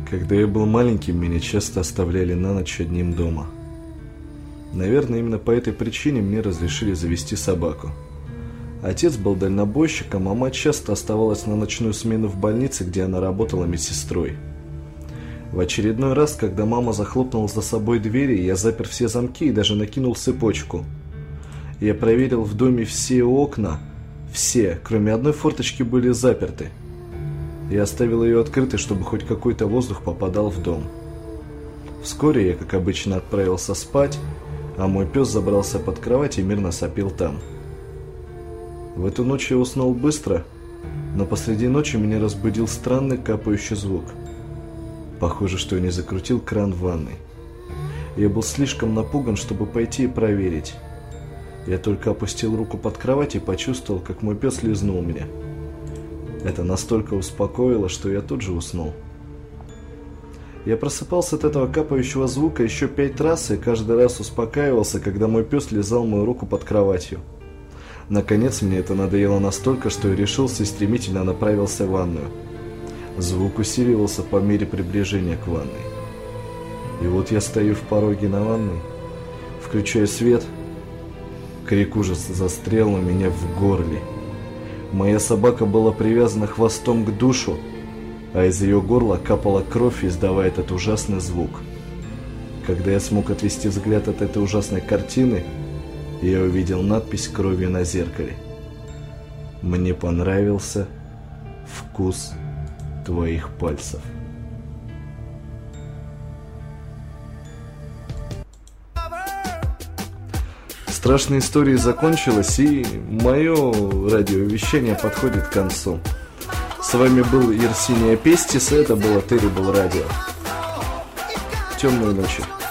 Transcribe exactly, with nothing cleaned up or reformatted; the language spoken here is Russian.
Когда я был маленьким, меня часто оставляли на ночь одним дома. Наверное, именно по этой причине мне разрешили завести собаку. Отец был дальнобойщиком, а мать часто оставалась на ночную смену в больнице, где она работала медсестрой. В очередной раз, когда мама захлопнула за собой двери, я запер все замки и даже накинул цепочку. Я проверил в доме все окна, все, кроме одной форточки, были заперты. Я оставил ее открытой, чтобы хоть какой-то воздух попадал в дом. Вскоре я, как обычно, отправился спать, а мой пес забрался под кровать и мирно сопел там. В эту ночь я уснул быстро, но посреди ночи меня разбудил странный капающий звук. Похоже, что я не закрутил кран в ванной. Я был слишком напуган, чтобы пойти и проверить. Я только опустил руку под кровать и почувствовал, как мой пес лизнул меня. Это настолько успокоило, что я тут же уснул. Я просыпался от этого капающего звука еще пять раз и каждый раз успокаивался, когда мой пес лизал мою руку под кроватью. Наконец мне это надоело настолько, что я решился и стремительно направился в ванную. Звук усиливался по мере приближения к ванной. И вот я стою в пороге на ванной, включаю свет. Крик ужаса застрял у меня в горле. Моя собака была привязана хвостом к душу, а из ее горла капала кровь, издавая этот ужасный звук. Когда я смог отвести взгляд от этой ужасной картины, я увидел надпись кровью на зеркале. «Мне понравился вкус твоих пальцев». Страшная история закончилась, и мое радиовещание подходит к концу. С вами был Yersinia Pestis, это было Terrible Radio. Темной ночи.